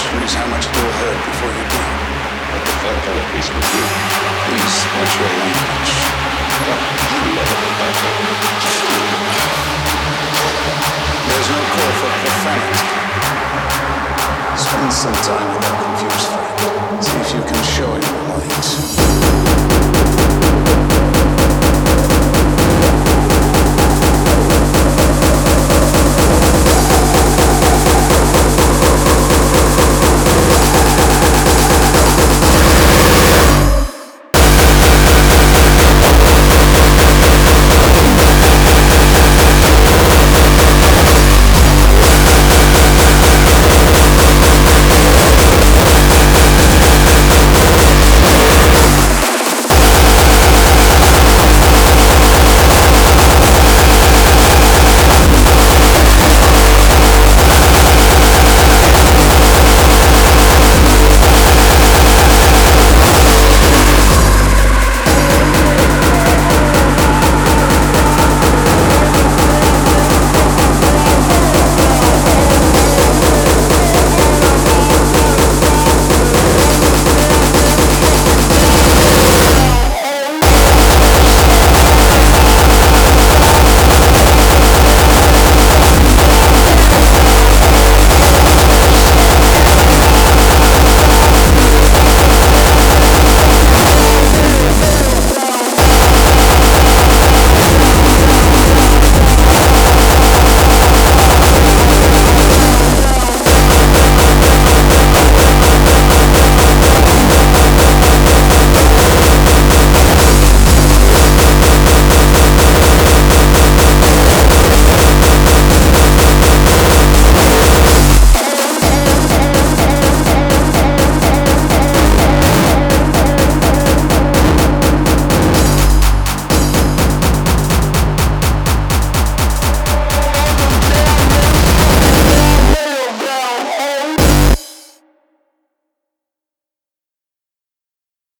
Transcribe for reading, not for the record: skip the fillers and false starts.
Choose how much it will hurt before you do. What the fuck kind of piece with you? Please, watch your language. Fuck, you love it about that. There's no call for profanity. Spend some time with that confused